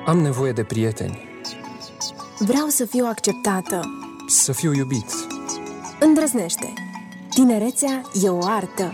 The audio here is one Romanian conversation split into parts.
Am nevoie de prieteni. Vreau să fiu acceptată. Să fiu iubit. Îndrăznește. Tinerețea e o artă.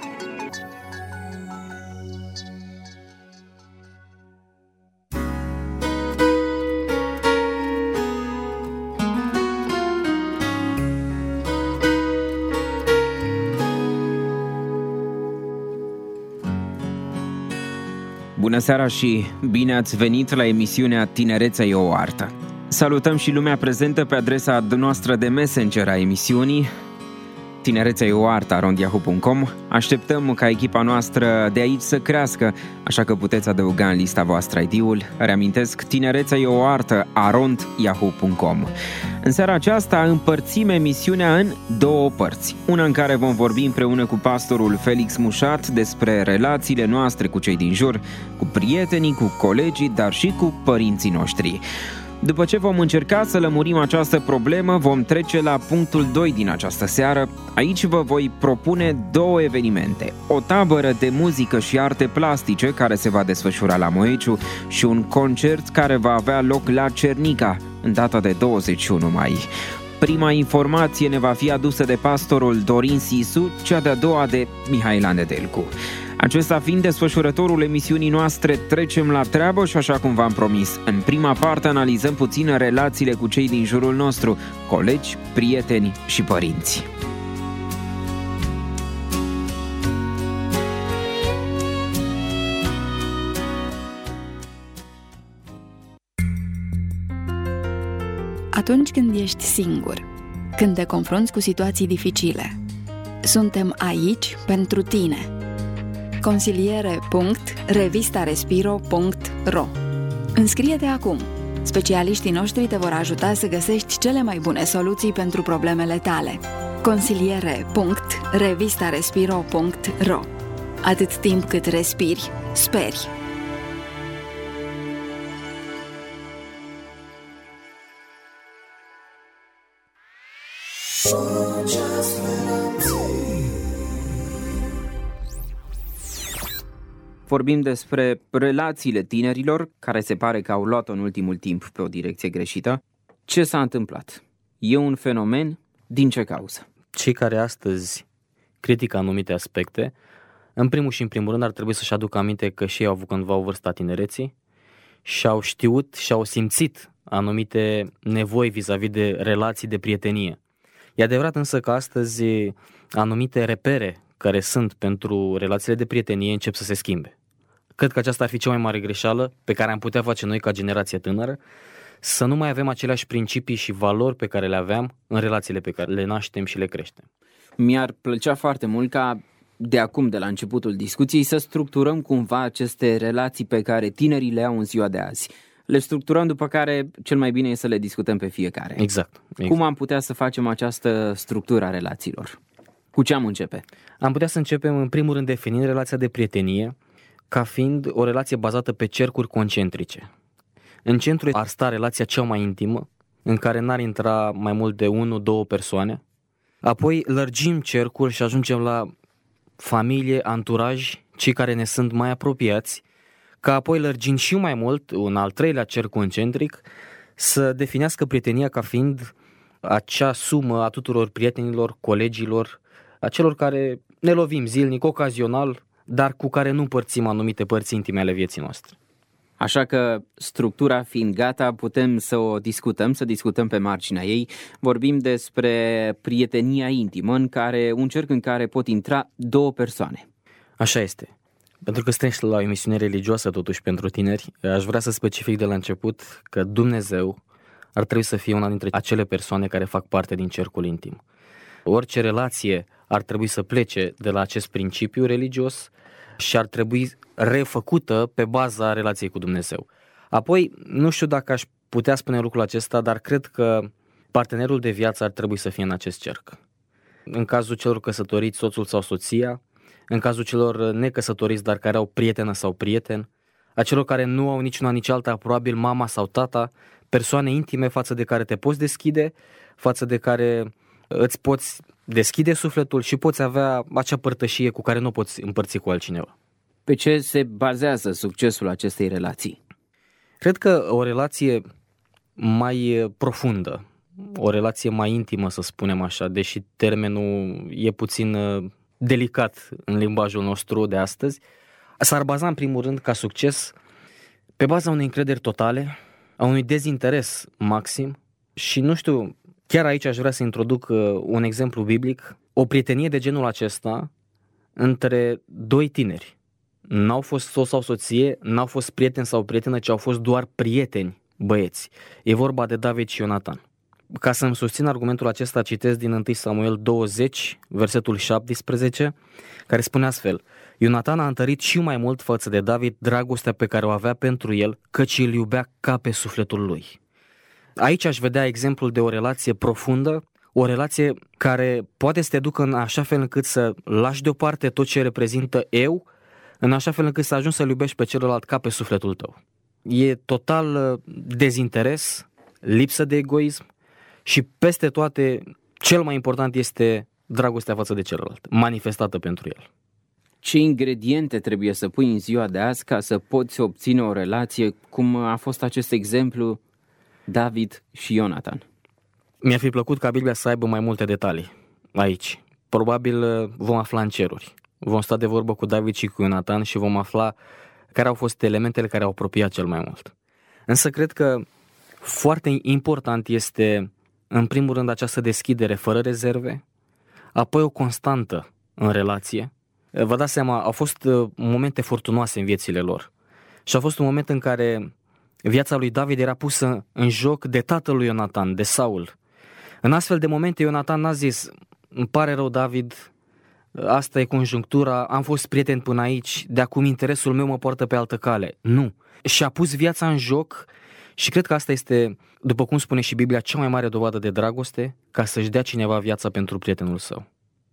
Bună seara și bine ați venit la emisiunea Tinerețea e o artă. Salutăm și lumea prezentă pe adresa noastră de Messenger a emisiunii Tinerețea e o artă @yahoo.com. Așteptăm ca echipa noastră de aici să crească, așa că puteți adăuga în lista voastră ID-ul. Reamintesc, Tinerețea e o artă @yahoo.com. În seara aceasta împărțim emisiunea în două părți. Una în care vom vorbi împreună cu pastorul Felix Mușat despre relațiile noastre cu cei din jur, cu prietenii, cu colegii, dar și cu părinții noștri. După ce vom încerca să lămurim această problemă, vom trece la punctul 2 din această seară. Aici vă voi propune două evenimente: o tabără de muzică și arte plastice care se va desfășura la Moeciu și un concert care va avea loc la Cernica în data de 21 mai. Prima informație ne va fi adusă de pastorul Dorin Sisu, cea de-a doua de Mihaela Nedelcu. Acesta fiind desfășurătorul emisiunii noastre, trecem la treabă și, așa cum v-am promis, în prima parte analizăm puțin relațiile cu cei din jurul nostru, colegi, prieteni și părinți. Atunci când ești singur, când te confrunți cu situații dificile, suntem aici pentru tine. Consiliere.revistarespiro.ro. Înscrie-te acum! Specialiștii noștri te vor ajuta să găsești cele mai bune soluții pentru problemele tale. Consiliere.revistarespiro.ro. Atât timp cât respiri, speri. Vorbim despre relațiile tinerilor, care se pare că au luat-o în ultimul timp pe o direcție greșită. Ce s-a întâmplat? E un fenomen? Din ce cauză? Cei care astăzi critică anumite aspecte, în primul și în primul rând ar trebui să-și aducă aminte că și ei au avut cândva o vârstă a tinereții și au știut și au simțit anumite nevoi vis-a-vis de relații de prietenie. E adevărat însă că astăzi anumite repere care sunt pentru relațiile de prietenie încep să se schimbe. Cred că aceasta ar fi cea mai mare greșeală pe care am putea face noi ca generație tânără, să nu mai avem aceleași principii și valori pe care le aveam în relațiile pe care le naștem și le creștem. Mi-ar plăcea foarte mult ca de acum, de la începutul discuției, să structurăm cumva aceste relații pe care tinerii le au în ziua de azi. Le structurăm, după care cel mai bine e să le discutăm pe fiecare. Exact. Cum am putea să facem această structură a relațiilor? Cu ce am începe? Am putea să începem în primul rând definind relația de prietenie ca fiind o relație bazată pe cercuri concentrice. În centru ar sta relația cea mai intimă, în care n-ar intra mai mult de 1-2 persoane. Apoi lărgim cercul și ajungem la familie, anturaj, cei care ne sunt mai apropiați, ca apoi lărgind și mai mult, un al treilea cerc concentric, să definească prietenia ca fiind acea sumă a tuturor prietenilor, colegilor, a celor care ne lovim zilnic, ocazional, dar cu care nu împărțim anumite părți intime ale vieții noastre. Așa că, structura fiind gata, putem să o discutăm, să discutăm pe marginea ei. Vorbim despre prietenia intimă, un cerc în care pot intra 2 persoane. Așa este. Pentru că strângi la o emisiune religioasă totuși pentru tineri, aș vrea să specific de la început că Dumnezeu ar trebui să fie una dintre acele persoane care fac parte din cercul intim. Orice relație ar trebui să plece de la acest principiu religios și ar trebui refăcută pe baza relației cu Dumnezeu. Apoi, nu știu dacă aș putea spune lucrul acesta, dar cred că partenerul de viață ar trebui să fie în acest cerc. În cazul celor căsătoriți, soțul sau soția, în cazul celor necăsătoriți, dar care au prietenă sau prieten, a celor care nu au nici una, nici alta, probabil mama sau tata, persoane intime față de care te poți deschide, față de care îți poți deschide sufletul și poți avea acea părtășie cu care nu poți împărți cu altcineva. Pe ce se bazează succesul acestei relații? Cred că o relație mai profundă, o relație mai intimă, să spunem așa, deși termenul e puțin delicat în limbajul nostru de astăzi, s-ar baza în primul rând ca succes pe baza unei încrederi totale, a unui dezinteres maxim și nu știu, chiar aici aș vrea să introduc un exemplu biblic, o prietenie de genul acesta între doi tineri. N-au fost soț sau soție, n-au fost prieten sau prietenă, ci au fost doar prieteni, băieți. E vorba de David și Ionatan. Ca să-mi susțin argumentul acesta, citesc din 1 Samuel 20, versetul 17, care spune astfel: Ionatan a întărit și mai mult față de David dragostea pe care o avea pentru el, căci îl iubea ca pe sufletul lui. Aici aș vedea exemplul de o relație profundă, o relație care poate să te ducă în așa fel încât să lași deoparte tot ce reprezintă eu, în așa fel încât să ajungi să-l iubești pe celălalt ca pe sufletul tău. E total dezinteres, lipsă de egoism și peste toate, cel mai important este dragostea față de celălalt, manifestată pentru el. Ce ingrediente trebuie să pui în ziua de azi ca să poți obține o relație, cum a fost acest exemplu David și Ionatan? Mi-ar fi plăcut ca Biblia să aibă mai multe detalii aici. Probabil vom afla în ceruri. Vom sta de vorbă cu David și cu Ionatan și vom afla care au fost elementele care au apropiat cel mai mult. Însă cred că foarte important este, în primul rând, această deschidere fără rezerve, apoi o constantă în relație. Vă dați seama, au fost momente furtunoase în viețile lor și a fost un moment în care viața lui David era pusă în joc de tatăl lui Ionatan, de Saul. În astfel de momente Ionatan n-a zis: îmi pare rău, David, asta e conjunctura, am fost prieten până aici, de acum interesul meu mă poartă pe altă cale. Nu. Și-a pus viața în joc și cred că asta este, după cum spune și Biblia, cea mai mare dovadă de dragoste, ca să-și dea cineva viața pentru prietenul său.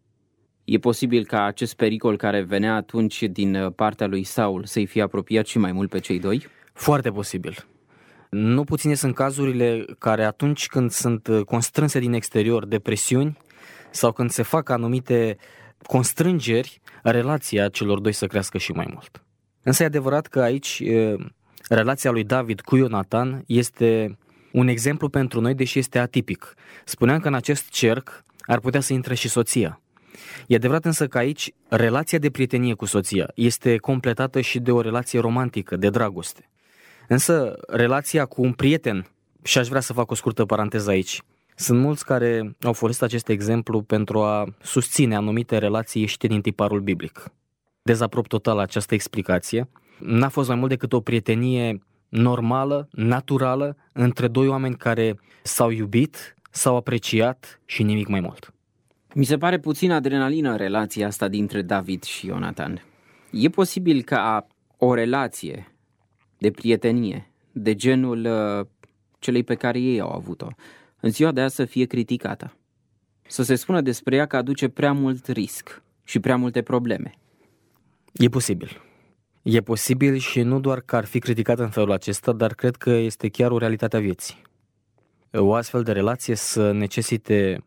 E posibil ca acest pericol care venea atunci din partea lui Saul să-i fie apropiat și mai mult pe cei doi? Foarte posibil. Nu puține sunt cazurile care atunci când sunt constrânse din exterior de presiuni sau când se fac anumite constrângeri, relația celor doi să crească și mai mult. Însă e adevărat că aici relația lui David cu Ionatan este un exemplu pentru noi, deși este atipic. Spuneam că în acest cerc ar putea să intre și soția. E adevărat însă că aici relația de prietenie cu soția este completată și de o relație romantică, de dragoste. Însă relația cu un prieten, și aș vrea să fac o scurtă paranteză aici, sunt mulți care au folosit acest exemplu pentru a susține anumite relații ieșite din tiparul biblic. Dezaprob total această explicație. N-a fost mai mult decât o prietenie normală, naturală, între doi oameni care s-au iubit, s-au apreciat și nimic mai mult. Mi se pare puțin adrenalină relația asta dintre David și Ionatan. E posibil ca o relație de prietenie, de genul celei pe care ei au avut-o, în ziua de azi să fie criticată. Să se spună despre ea că aduce prea mult risc și prea multe probleme. E posibil. E posibil și nu doar că ar fi criticată în felul acesta, dar cred că este chiar o realitate a vieții. O astfel de relație să necesite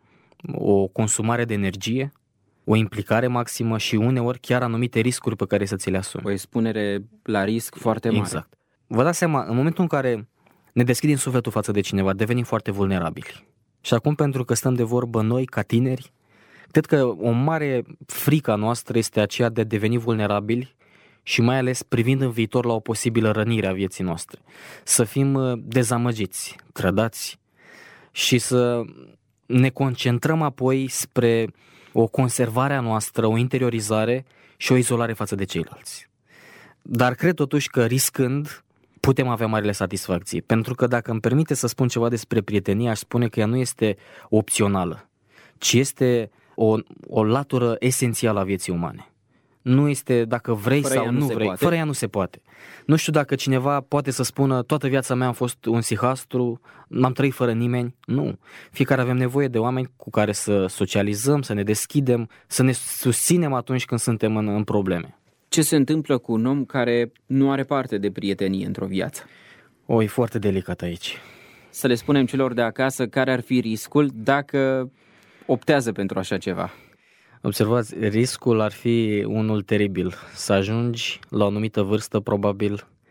o consumare de energie, o implicare maximă și uneori chiar anumite riscuri pe care să ți le asumi. O expunere la risc foarte mare. Exact. Vă dați seama, în momentul în care ne deschidem sufletul față de cineva, devenim foarte vulnerabili. Și acum, pentru că stăm de vorbă noi, ca tineri, cred că o mare frică a noastră este aceea de a deveni vulnerabili și mai ales privind în viitor la o posibilă rănire a vieții noastre. Să fim dezamăgiți, trădați și să ne concentrăm apoi spre o conservare a noastră, o interiorizare și o izolare față de ceilalți. Dar cred totuși că riscând putem avea marile satisfacții, pentru că dacă îmi permite să spun ceva despre prietenie, aș spune că ea nu este opțională, ci este o latură esențială a vieții umane. Nu este dacă vrei fără sau nu vrei, poate. Fără ea nu se poate. Nu știu dacă cineva poate să spună toată viața mea am fost un sihastru, n-am trăit fără nimeni. Nu. Fiecare avem nevoie de oameni cu care să socializăm, să ne deschidem, să ne susținem atunci când suntem în probleme. Ce se întâmplă cu un om care nu are parte de prietenie într-o viață? E foarte delicat aici. Să le spunem celor de acasă care ar fi riscul dacă optează pentru așa ceva. Observați, riscul ar fi unul teribil. Să ajungi la o anumită vârstă, probabil,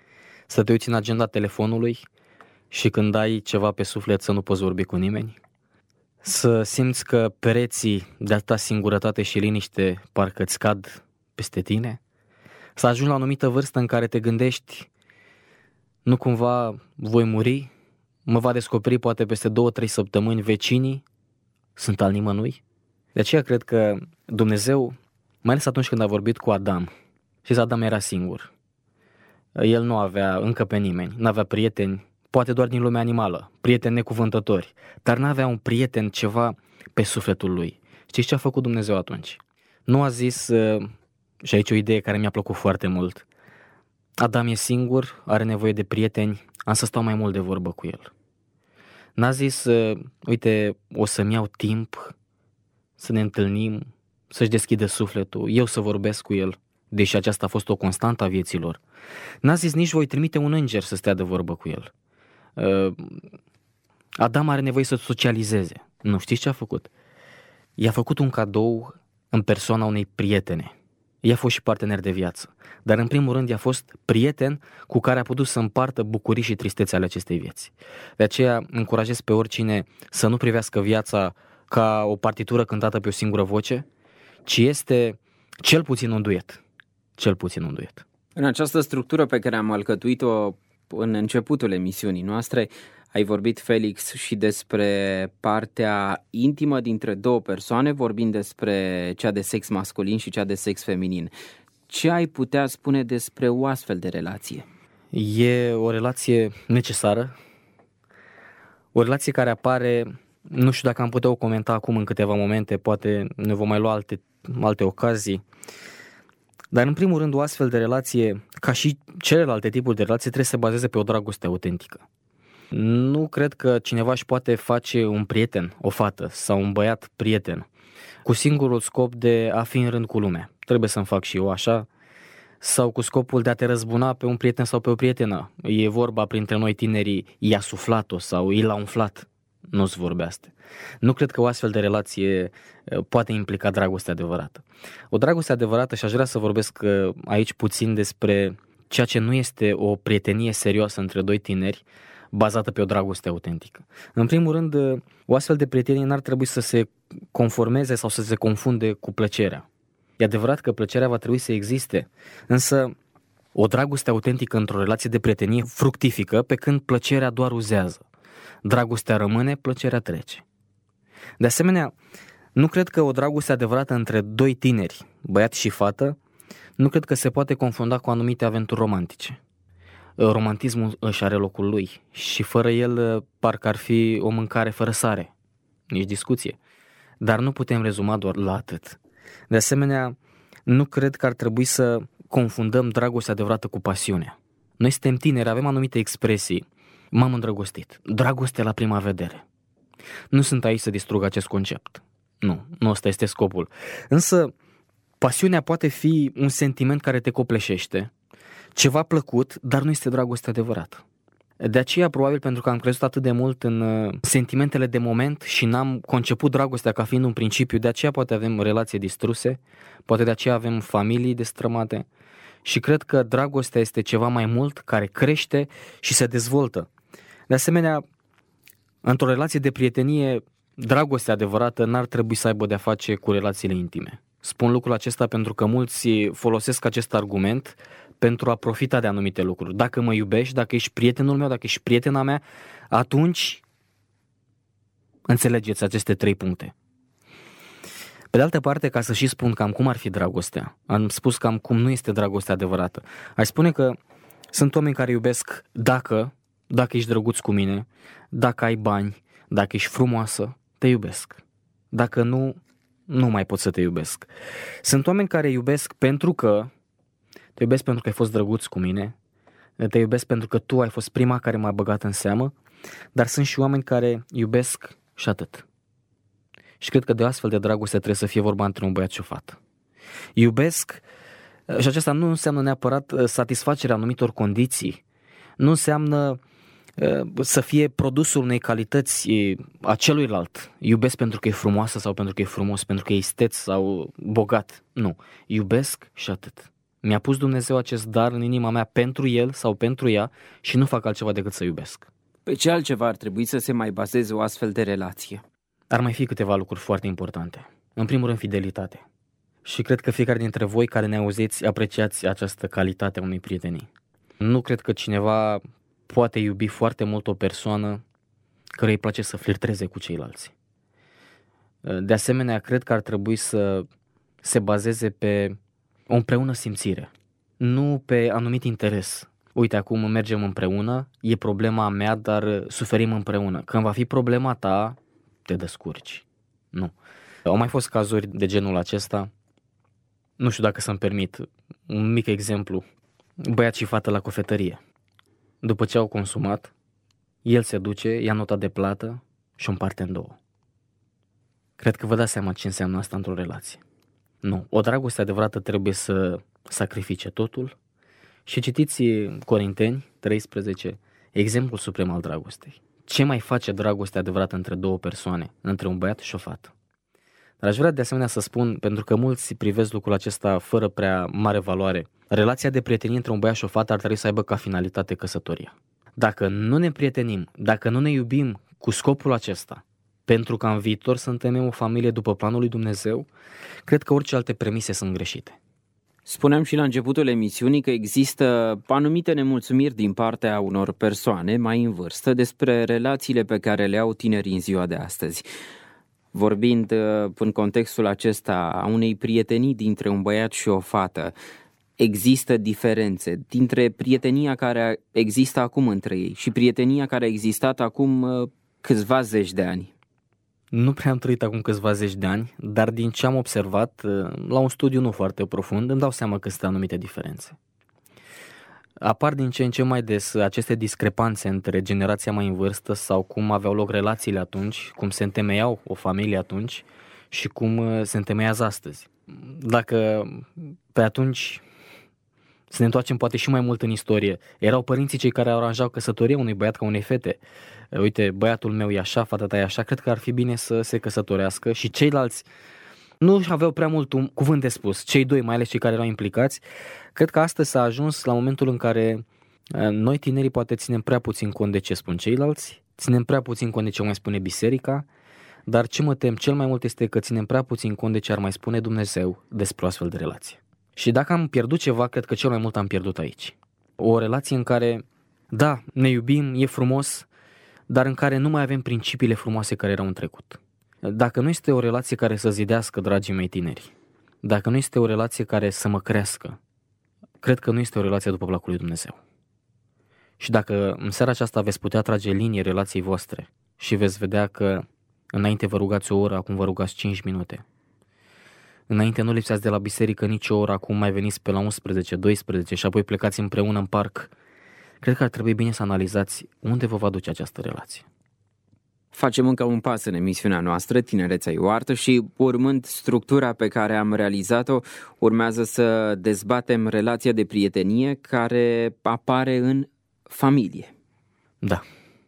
Să te uiți în agenda telefonului și când ai ceva pe suflet să nu poți vorbi cu nimeni? Să simți că pereții de atâta singurătate și liniște parcă îți cad peste tine? Să ajungi la o anumită vârstă în care te gândești, nu cumva voi muri? Mă va descoperi poate peste 2-3 săptămâni vecinii? Sunt al nimănui? De aceea cred că Dumnezeu, mai ales atunci când a vorbit cu Adam, și Adam era singur. El nu avea încă pe nimeni, nu avea prieteni, poate doar din lumea animală, prieteni necuvântători, dar nu avea un prieten, ceva pe sufletul lui. Știți ce a făcut Dumnezeu atunci? Nu a zis, și aici o idee care mi-a plăcut foarte mult, Adam e singur, are nevoie de prieteni, am să stau mai mult de vorbă cu el. N-a zis, uite, o să-mi iau timp să ne întâlnim, să-și deschidă sufletul, eu să vorbesc cu el, deși aceasta a fost o constantă a vieților. N-a zis nici voi trimite un înger să stea de vorbă cu el. Adam are nevoie să socializeze. Nu știți ce a făcut? I-a făcut un cadou în persoana unei prietene. I-a fost și partener de viață. Dar în primul rând i-a fost prieten cu care a putut să împartă bucurii și tristețe ale acestei vieți. De aceea încurajez pe oricine să nu privească viața ca o partitură cântată pe o singură voce, ci este cel puțin un duet. Cel puțin un duet. În această structură pe care am alcătuit-o în începutul emisiunii noastre, ai vorbit, Felix, și despre partea intimă dintre două persoane, vorbind despre cea de sex masculin și cea de sex feminin. Ce ai putea spune despre o astfel de relație? E o relație necesară, o relație care apare, nu știu dacă am putea o comenta acum în câteva momente, poate ne vom mai lua alte ocazii, dar în primul rând o astfel de relație, ca și celelalte tipuri de relație, trebuie să se bazeze pe o dragoste autentică. Nu cred că cineva își poate face un prieten, o fată sau un băiat prieten, cu singurul scop de a fi în rând cu lumea. Trebuie să-mi fac și eu așa, sau cu scopul de a te răzbuna pe un prieten sau pe o prietenă. E vorba printre noi tinerii, i-a suflat-o sau i l-a umflat. Nu-ți vorbeaste. Nu cred că o astfel de relație poate implica dragoste adevărată. O dragoste adevărată, și aș vrea să vorbesc aici puțin despre ceea ce nu este o prietenie serioasă între doi tineri, bazată pe o dragoste autentică. În primul rând, o astfel de prietenie n-ar trebui să se conformeze sau să se confunde cu plăcerea. E adevărat că plăcerea va trebui să existe, însă o dragoste autentică într-o relație de prietenie fructifică, pe când plăcerea doar uzează. Dragostea rămâne, plăcerea trece. De asemenea, nu cred că o dragoste adevărată între doi tineri, băiat și fată, nu cred că se poate confunda cu anumite aventuri romantice. Romantismul își are locul lui și fără el parcă ar fi o mâncare fără sare, nici discuție. Dar nu putem rezuma doar la atât. De asemenea, nu cred că ar trebui să confundăm dragostea adevărată cu pasiunea. Noi suntem tineri, avem anumite expresii. M-am îndrăgostit. Dragoste la prima vedere. Nu sunt aici să distrug acest concept. Nu ăsta este scopul. Însă, pasiunea poate fi un sentiment care te copleșește, ceva plăcut, dar nu este dragoste adevărată. De aceea, probabil pentru că am crezut atât de mult în sentimentele de moment și n-am conceput dragostea ca fiind un principiu, de aceea poate avem relații distruse, poate de aceea avem familii destrămate și cred că dragostea este ceva mai mult care crește și se dezvoltă. De asemenea, într-o relație de prietenie, dragostea adevărată n-ar trebui să aibă de-a face cu relațiile intime. Spun lucrul acesta pentru că mulți folosesc acest argument pentru a profita de anumite lucruri. Dacă mă iubești, dacă ești prietenul meu, dacă ești prietena mea, atunci înțelegeți aceste 3 puncte. Pe de altă parte, ca să și spun cam cum ar fi dragostea, am spus cam cum nu este dragostea adevărată. Aș spune că sunt oameni care iubesc dacă ești drăguț cu mine, dacă ai bani, dacă ești frumoasă, te iubesc. Dacă nu mai pot să te iubesc. Sunt oameni care iubesc pentru că te iubesc pentru că ai fost drăguț cu mine, te iubesc pentru că tu ai fost prima care m-a băgat în seamă, dar sunt și oameni care iubesc și atât. Și cred că de o astfel de dragoste trebuie să fie vorba între un băiat și o fată. Iubesc, și aceasta nu înseamnă neapărat satisfacerea anumitor condiții, nu înseamnă să fie produsul unei calități a celuilalt. Iubesc pentru că e frumoasă sau pentru că e frumos, pentru că e isteț sau bogat. Nu, iubesc și atât. Mi-a pus Dumnezeu acest dar în inima mea pentru el sau pentru ea și nu fac altceva decât să iubesc. Pe ce altceva ar trebui să se mai bazeze o astfel de relație? Ar mai fi câteva lucruri foarte importante. În primul rând, fidelitate. Și cred că fiecare dintre voi care ne auziți apreciați această calitate a unei prietenii. Nu cred că cineva poate iubi foarte mult o persoană care îi place să flirteze cu ceilalți. De asemenea, cred că ar trebui să se bazeze pe o împreună simțire, nu pe anumit interes. Uite, acum mergem împreună, e problema mea, dar suferim împreună. Când va fi problema ta, te descurci. Nu. Au mai fost cazuri de genul acesta. Nu știu dacă să-mi permit un mic exemplu. Băiat și fată la cofetărie. După ce au consumat, el se duce, ia nota de plată și o împarte în două. Cred că vă dați seama ce înseamnă asta într-o relație. Nu, o dragoste adevărată trebuie să sacrifice totul. Și citiți Corinteni 13, exemplul suprem al dragostei. Ce mai face dragoste adevărată între două persoane, între un băiat și o fată? Dar aș vrea de asemenea să spun, pentru că mulți privesc lucrul acesta fără prea mare valoare, relația de prietenie între un băiat și o fată ar trebui să aibă ca finalitate căsătoria. Dacă nu ne prietenim, dacă nu ne iubim cu scopul acesta, pentru ca în viitor să întemeiem o familie după planul lui Dumnezeu, cred că orice alte premise sunt greșite. Spuneam și la începutul emisiunii că există anumite nemulțumiri din partea unor persoane mai în vârstă despre relațiile pe care le au tinerii în ziua de astăzi. Vorbind în contextul acesta a unei prietenii dintre un băiat și o fată, există diferențe dintre prietenia care există acum între ei și prietenia care a existat acum câțiva zeci de ani. Nu prea am trăit acum câțiva zeci de ani, dar din ce am observat, la un studiu nu foarte profund, îmi dau seama că sunt anumite diferențe. Apar din ce în ce mai des aceste discrepanțe între generația mai în vârstă sau cum aveau loc relațiile atunci, cum se întemeiau o familie atunci și cum se întemeiază astăzi. Dacă pe atunci să ne întoarcem poate și mai mult în istorie, erau părinții cei care aranjau căsătoria unui băiat ca unei fete. Uite, băiatul meu e așa, fata ta e așa, cred că ar fi bine să se căsătorească și ceilalți nu aveau prea mult un cuvânt de spus, cei doi, mai ales cei care erau implicați. Cred că astăzi s-a ajuns la momentul în care noi tinerii poate ținem prea puțin cont de ce spun ceilalți, ținem prea puțin cont de ce mai spune biserica, dar ce mă tem cel mai mult este că ținem prea puțin cont de ce ar mai spune Dumnezeu despre o astfel de relație. Și dacă am pierdut ceva, cred că cel mai mult am pierdut aici. O relație în care, da, ne iubim, e frumos, dar în care nu mai avem principiile frumoase care erau în trecut. Dacă nu este o relație care să zidească, dragii mei tineri, dacă nu este o relație care să mă crească, cred că nu este o relație după placul lui Dumnezeu. Și dacă în seara aceasta veți putea trage linie relației voastre și veți vedea că înainte vă rugați o oră, acum vă rugați 5 minute, înainte nu lipseați de la biserică nici o oră, acum mai veniți pe la 11, 12 și apoi plecați împreună în parc, cred că ar trebui bine să analizați unde vă va duce această relație. Facem încă un pas în emisiunea noastră, Tinerețea e o artă, și urmând structura pe care am realizat-o, urmează să dezbatem relația de prietenie care apare în familie. Da.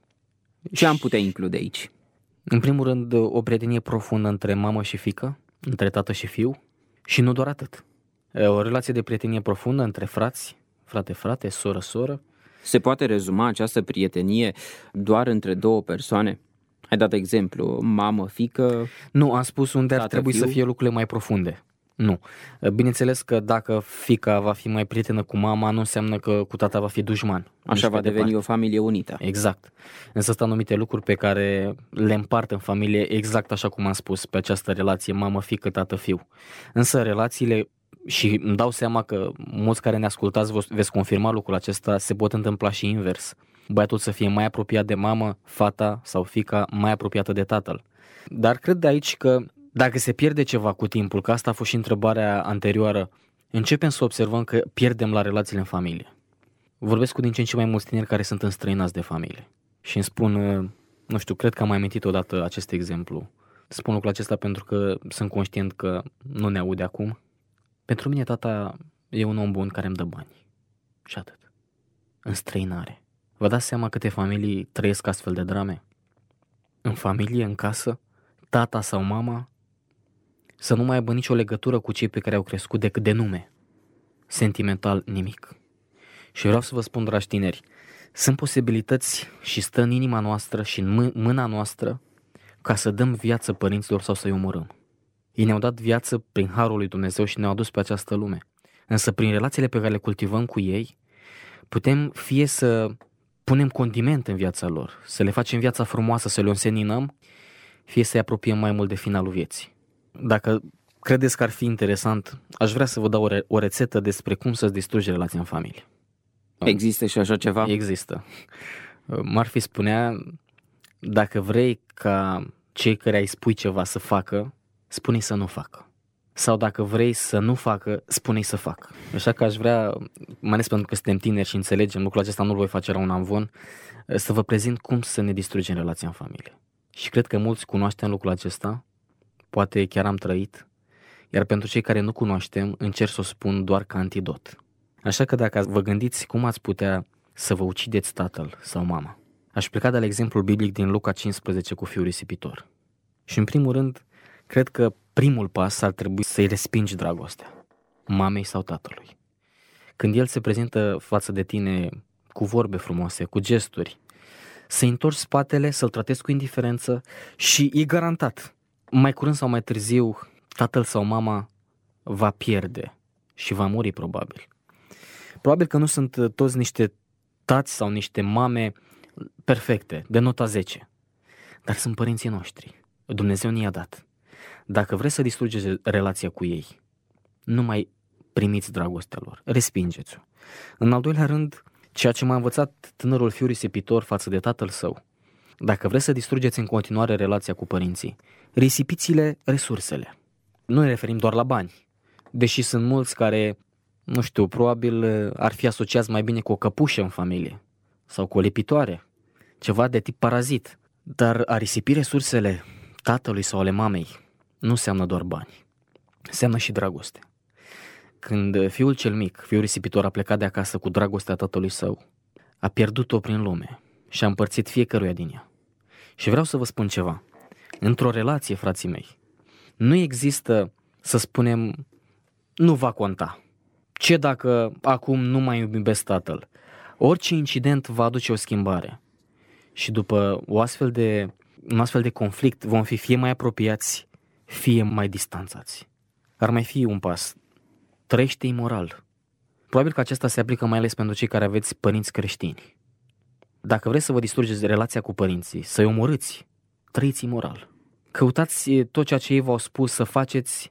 Ce am putea include aici? În primul rând, o prietenie profundă între mamă și fiică, între tată și fiu și nu doar atât. O relație de prietenie profundă între frați, frate-frate, soră-soră. Se poate rezuma această prietenie doar între două persoane? Ai dat exemplu, mamă-fiică? Nu, am spus unde ar trebui să fie lucrurile mai profunde. Nu. Bineînțeles că dacă fiica va fi mai prietenă cu mama, nu înseamnă că cu tata va fi dușman. Așa va deveni o familie unită. Exact. Însă sunt anumite lucruri pe care le împart în familie exact așa cum am spus, pe această relație mamă-fiică, tată-fiu. Însă relațiile, și îmi dau seama că mulți care ne ascultați veți confirma lucrul acesta, se pot întâmpla și invers. Băiatul să fie mai apropiat de mamă, fata sau fiica mai apropiată de tatăl. Dar cred de aici că dacă se pierde ceva cu timpul, că asta a fost și întrebarea anterioară, începem să observăm că pierdem la relațiile în familie. Vorbesc cu din ce în ce mai mulți tineri care sunt înstrăinați de familie și îmi spun, nu știu, cred că am mai amintit odată acest exemplu. Spun lucrul acesta pentru că sunt conștient că nu ne aude acum. Pentru mine tata e un om bun care îmi dă bani. Și atât. Înstrăinare. Vă dați seama câte familii trăiesc astfel de drame? În familie, în casă, tata sau mama să nu mai aibă nicio legătură cu cei pe care au crescut decât de nume. sentimental, nimic. Și vreau să vă spun, dragi tineri, sunt posibilități și stă în inima noastră și în mâna noastră ca să dăm viață părinților sau să-i omorâm. Ei ne-au dat viață prin harul lui Dumnezeu și ne-au adus pe această lume. Însă prin relațiile pe care le cultivăm cu ei, putem fie să punem condiment în viața lor, să le facem viața frumoasă, să le înseninăm, fie să-i apropiem mai mult de finalul vieții. Dacă credeți că ar fi interesant, aș vrea să vă dau o rețetă despre cum să-ți distrugi relația în familie. Există și așa ceva? Există. Murphy spunea, dacă vrei ca cei care îi spui ceva să facă, spune-i să nu facă. Sau dacă vrei să nu facă, spune-i să facă. Așa că aș vrea, mai ales pentru că suntem tineri și înțelegem, lucrul acesta nu-l voi face la un amvon, să vă prezint cum să ne distrugem relația în familie. Și cred că mulți cunoaștem lucrul acesta, poate chiar am trăit, iar pentru cei care nu cunoaștem, încerc să o spun doar ca antidot. Așa că dacă vă gândiți cum ați putea să vă ucideți tatăl sau mama, aș pleca de la exemplul biblic din Luca 15 cu fiul risipitor. Și în primul rând, cred că primul pas ar trebui să-i respingi dragostea mamei sau tatălui. Când el se prezintă față de tine cu vorbe frumoase, cu gesturi, să-i întorci spatele, să-l tratezi cu indiferență și e garantat, mai curând sau mai târziu, tatăl sau mama va pierde și va muri probabil. Probabil că nu sunt toți niște tați sau niște mame perfecte, de nota 10, dar sunt părinții noștri. Dumnezeu ne-i-a dat. Dacă vreți să distrugeți relația cu ei, nu mai primiți dragostea lor, respingeți-o. În al doilea rând, ceea ce m-a învățat tânărul fiu risipitor față de tatăl său, dacă vreți să distrugeți în continuare relația cu părinții, risipiți-le resursele. Nu ne referim doar la bani, deși sunt mulți care, nu știu, probabil ar fi asociați mai bine cu o căpușă în familie sau cu o lipitoare, ceva de tip parazit. Dar a risipi resursele tatălui sau ale mamei nu înseamnă doar bani, înseamnă și dragoste. Când fiul cel mic, fiul risipitor, a plecat de acasă cu dragostea tatălui său, a pierdut-o prin lume și a împărțit fiecăruia din ea. Și vreau să vă spun ceva. Într-o relație, frații mei, nu există, să spunem, nu va conta. Ce dacă acum nu mai iubesc tatăl? Orice incident va aduce o schimbare. Și după un astfel de conflict vom fi fie mai apropiați, fie mai distanțați. Ar mai fi un pas. Trăiește imoral. Probabil că acesta se aplică mai ales pentru cei care aveți părinți creștini. Dacă vreți să vă distrugeți relația cu părinții, să-i omorâți, trăiți imoral. Căutați tot ceea ce ei v-au spus să faceți,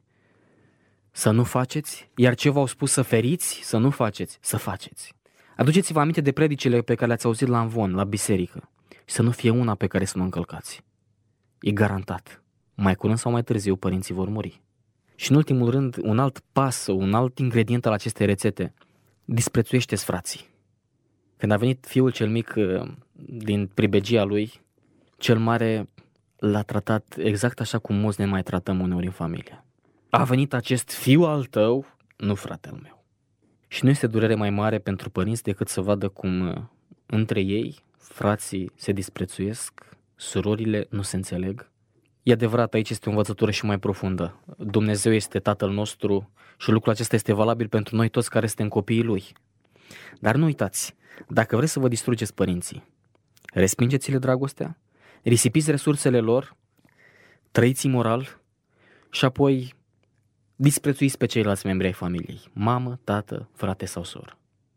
să nu faceți, iar ce v-au spus să feriți, să nu faceți, să faceți. Aduceți-vă aminte de predicile pe care le-ați auzit la amvon, la biserică, și să nu fie una pe care să nu încălcați. E garantat. Mai curând sau mai târziu părinții vor muri. Și în ultimul rând, un alt pas, un alt ingredient al acestei rețete, disprețuiește-ți frații. Când a venit fiul cel mic din pribegia lui, cel mare l-a tratat exact așa cum mulți ne mai tratăm uneori în familie. A venit acest fiu al tău, nu fratele meu. Și nu este durere mai mare pentru părinți decât să vadă cum între ei frații se disprețuiesc, surorile nu se înțeleg. E adevărat, aici este o învățătură și mai profundă. Dumnezeu este Tatăl nostru și lucrul acesta este valabil pentru noi toți care suntem copiii Lui. Dar nu uitați, dacă vreți să vă distrugeți părinții, respingeți-le dragostea, risipiți resursele lor, trăiți imoral și apoi disprețuiți pe ceilalți membri ai familiei, mamă, tată, frate sau soră.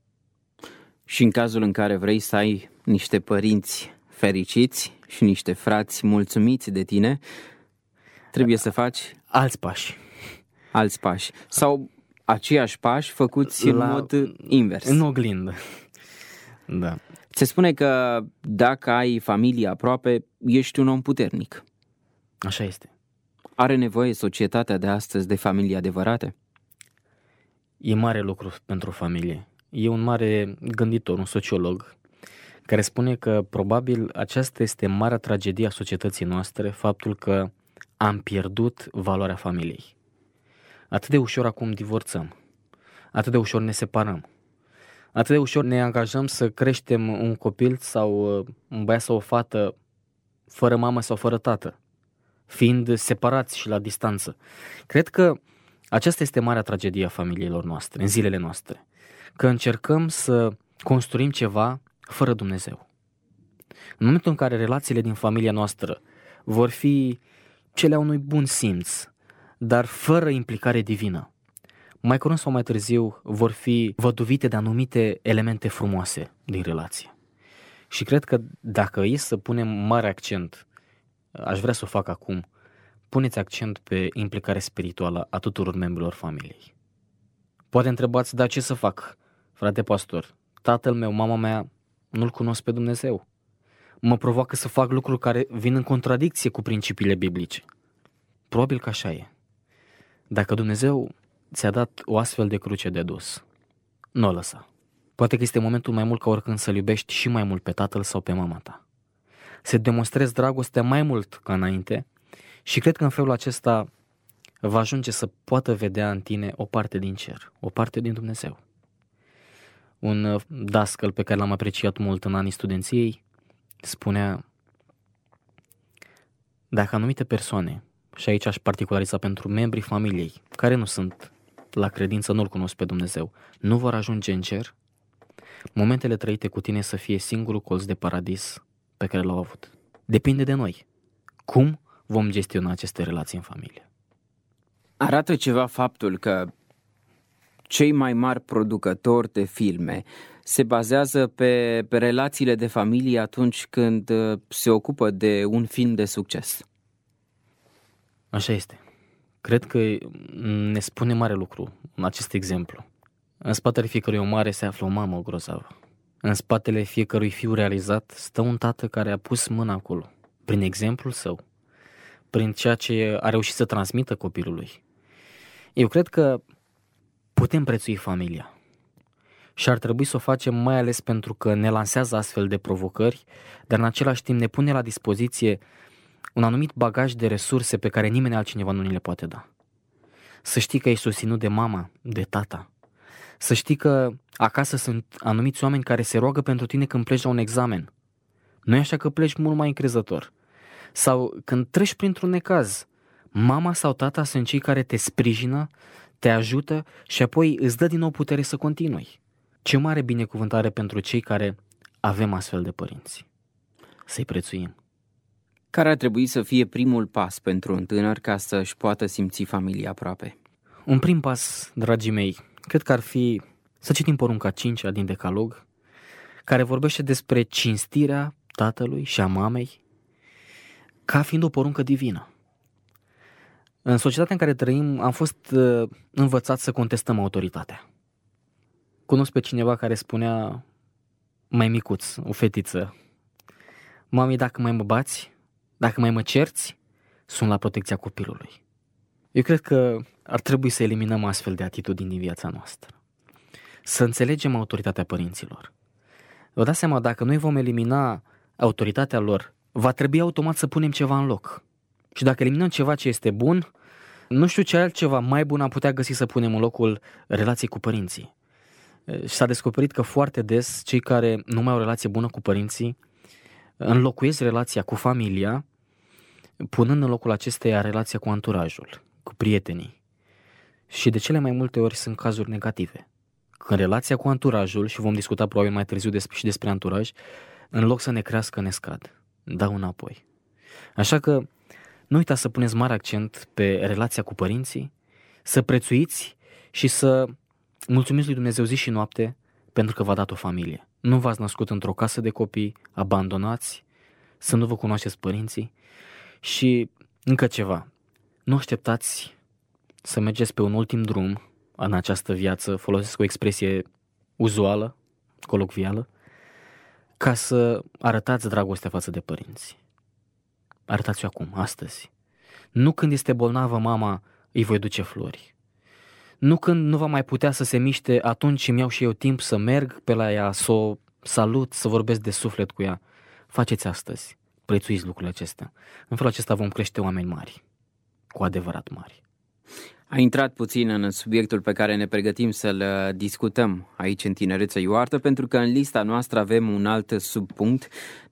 Și în cazul în care vrei să ai niște părinți fericiți și niște frați mulțumiți de tine, trebuie să faci alți pași. Alți pași. Sau aceiași pași făcuți în mod invers. În oglindă. Da. Se spune că dacă ai familie aproape, ești un om puternic. Așa este. Are nevoie societatea de astăzi de familii adevărate? E mare lucru pentru familie. E un mare gânditor, un sociolog, care spune că probabil aceasta este marea tragedie a societății noastre, faptul că am pierdut valoarea familiei. Atât de ușor acum divorțăm, atât de ușor ne separăm, atât de ușor ne angajăm să creștem un copil sau un băiat sau o fată fără mamă sau fără tată, fiind separați și la distanță. Cred că Aceasta este marea tragedie a familiilor noastre, în zilele noastre, că încercăm să construim ceva fără Dumnezeu. În momentul în care relațiile din familia noastră vor fi cele a unui bun simț, dar fără implicare divină, mai curând sau mai târziu vor fi văduvite de anumite elemente frumoase din relație. Și cred că dacă e să punem mare accent, aș vrea să o fac acum, puneți accent pe implicare spirituală a tuturor membrilor familiei. Poate întrebați, dar ce să fac, frate pastor? Tatăl meu, mama mea, nu-L cunosc pe Dumnezeu. Mă provoacă să fac lucruri care vin în contradicție cu principiile biblice. Probabil că așa e. Dacă Dumnezeu ți-a dat o astfel de cruce de dus, nu o lăsa. Poate că este momentul mai mult ca oricând să-L iubești și mai mult pe tatăl sau pe mama ta. Să demonstrezi dragostea mai mult ca înainte și cred că în felul acesta va ajunge să poată vedea în tine o parte din cer, o parte din Dumnezeu. Un dascăl pe care l-am apreciat mult în anii studenției spunea: dacă anumite persoane, și aici aș particulariza pentru membrii familiei care nu sunt la credință, nu-L cunosc pe Dumnezeu, nu vor ajunge în cer, momentele trăite cu tine să fie singurul colț de paradis pe care l-au avut. Depinde de noi. Cum vom gestiona aceste relații în familie? Arată ceva faptul că cei mai mari producători de filme se bazează pe relațiile de familie atunci când se ocupă de un film de succes. Așa este. Cred că ne spune mare lucru în acest exemplu. În spatele fiecărui om mare se află o mamă grozavă. În spatele fiecărui fiu realizat stă un tată care a pus mâna acolo, prin exemplul său, prin ceea ce a reușit să transmită copilului. Eu cred că putem prețui familia și ar trebui să o facem mai ales pentru că ne lansează astfel de provocări, dar în același timp ne pune la dispoziție un anumit bagaj de resurse pe care nimeni altcineva nu ni le poate da. Să știi că ești susținut de mama, de tata. Să știi că acasă sunt anumiți oameni care se roagă pentru tine când pleci la un examen. Nu e așa că pleci mult mai încrezător. Sau când treci printr-un necaz, mama sau tata sunt cei care te sprijină, te ajută și apoi îți dă din nou putere să continui. Ce mare binecuvântare pentru cei care avem astfel de părinți. Să-i prețuim. Care ar trebui să fie primul pas pentru un tânăr ca să-și poată simți familia aproape? Un prim pas, dragii mei, cred că ar fi să citim porunca 5-a din Decalog, care vorbește despre cinstirea tatălui și a mamei ca fiind o poruncă divină. În societatea în care trăim am fost învățați să contestăm autoritatea. Cunosc pe cineva care spunea, mai micuț, o fetiță: mami, dacă mai mă bați, dacă mai mă cerți, sunt la protecția copilului. Eu cred că ar trebui să eliminăm astfel de atitudini din viața noastră. Să înțelegem autoritatea părinților. Vă dați seama, dacă noi vom elimina autoritatea lor, va trebui automat să punem ceva în loc. Și dacă eliminăm ceva ce este bun, nu știu ce altceva mai bun am putea găsi să punem în locul relației cu părinții. Și s-a descoperit că foarte des cei care nu mai au o relație bună cu părinții înlocuiesc relația cu familia, punând în locul acesteia relația cu anturajul, cu prietenii. Și de cele mai multe ori sunt cazuri negative. Când relația cu anturajul, și vom discuta probabil mai târziu și despre anturaj, în loc să ne crească, ne scad. Dau înapoi. Așa că nu uitați să puneți mare accent pe relația cu părinții, să prețuiți și să mulțumiți lui Dumnezeu zi și noapte pentru că v-a dat o familie. Nu v-ați născut într-o casă de copii, abandonați, să nu vă cunoașteți părinții. Și încă ceva, nu așteptați să mergeți pe un ultim drum în această viață, folosesc o expresie uzuală, colocvială, ca să arătați dragostea față de părinți. Arătați-o acum, astăzi. Nu când este bolnavă mama, îi voi duce flori. Nu când nu va mai putea să se miște, atunci îmi iau și eu timp să merg pe la ea, să o salut, să vorbesc de suflet cu ea. Faceți astăzi, prețuiți lucrurile acestea. În felul acesta vom crește oameni mari, cu adevărat mari. A intrat puțin în subiectul pe care ne pregătim să-l discutăm aici în Tinerețea e o artă, pentru că în lista noastră avem un alt subpunct.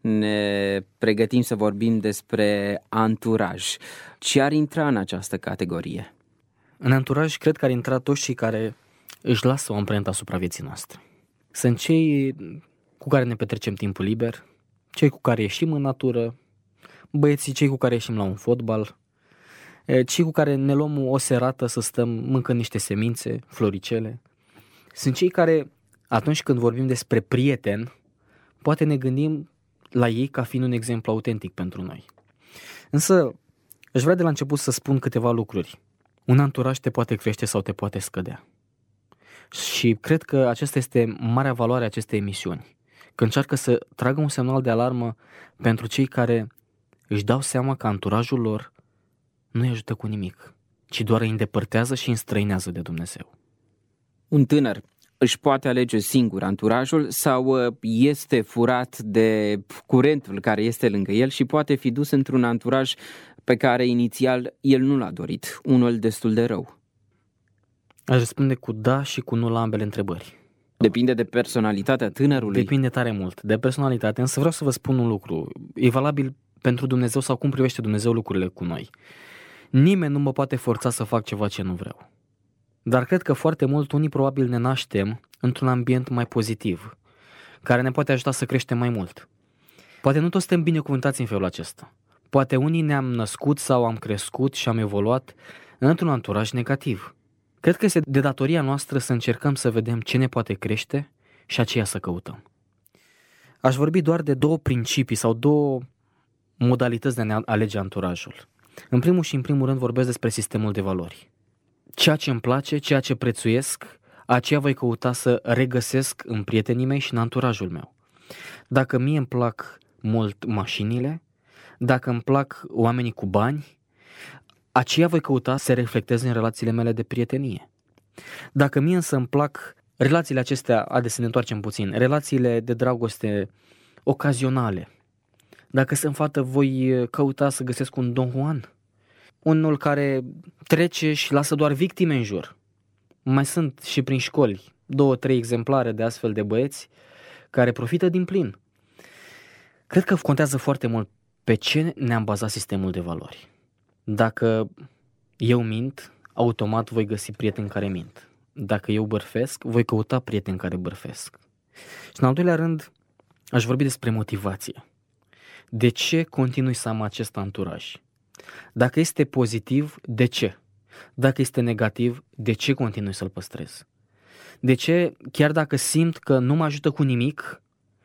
Ne pregătim să vorbim despre anturaj. Ce ar intra în această categorie? În anturaj cred că ar intra toți cei care își lasă o amprentă asupra vieții noastre. Sunt cei cu care ne petrecem timpul liber, cei cu care ieșim în natură, băieții cei cu care ieșim la un fotbal, cei cu care ne luăm o serată să stăm mâncând niște semințe, floricele. Sunt cei care, atunci când vorbim despre prieten, poate ne gândim la ei ca fiind un exemplu autentic pentru noi. Însă, aș vrea de la început să spun câteva lucruri. Un anturaj te poate crește sau te poate scădea. Și cred că aceasta este marea valoare a acestei emisiuni. Că încearcă să tragă un semnal de alarmă pentru cei care își dau seama că anturajul lor nu îi ajută cu nimic, ci doar îi îndepărtează și îi înstrăinează de Dumnezeu. Un tânăr își poate alege singur anturajul sau este furat de curentul care este lângă el și poate fi dus într-un anturaj pe care inițial el nu l-a dorit, unul destul de rău? Aș răspunde cu da și cu nu la ambele întrebări. Depinde de personalitatea tânărului? Depinde tare mult de personalitate, însă vreau să vă spun un lucru. E valabil pentru Dumnezeu sau cum privește Dumnezeu lucrurile cu noi. Nimeni nu mă poate forța să fac ceva ce nu vreau. Dar cred că foarte mult unii probabil ne naștem într-un ambient mai pozitiv, care ne poate ajuta să creștem mai mult. Poate nu toți suntem binecuvântați în felul acesta. Poate unii ne-am născut sau am crescut și am evoluat într-un anturaj negativ. Cred că este de datoria noastră să încercăm să vedem ce ne poate crește și aceea să căutăm. Aș vorbi doar de două principii sau două modalități de a ne alege anturajul. În primul și în primul rând vorbesc despre sistemul de valori. Ceea ce îmi place, ceea ce prețuiesc, aceea voi căuta să regăsesc în prietenii mei și în anturajul meu. Dacă mie îmi plac mult mașinile, dacă îmi plac oamenii cu bani, aceea voi căuta să reflectez în relațiile mele de prietenie. Dacă mie însă îmi plac relațiile acestea, să ne întoarcem puțin, relațiile de dragoste ocazionale, dacă sunt fată, voi căuta să găsesc un Don Juan, unul care trece și lasă doar victime în jur. Mai sunt și prin școli 2-3 exemplare de astfel de băieți care profită din plin. Cred că contează foarte mult pe ce ne-am bazat sistemul de valori. Dacă eu mint, automat voi găsi prieteni care mint. Dacă eu bârfesc, voi căuta prieteni care bârfesc. Și în al doilea rând, aș vorbi despre motivație. De ce continui să am acest anturaj? Dacă este pozitiv, de ce? Dacă este negativ, de ce continui să-l păstrez? De ce, chiar dacă simt că nu mă ajută cu nimic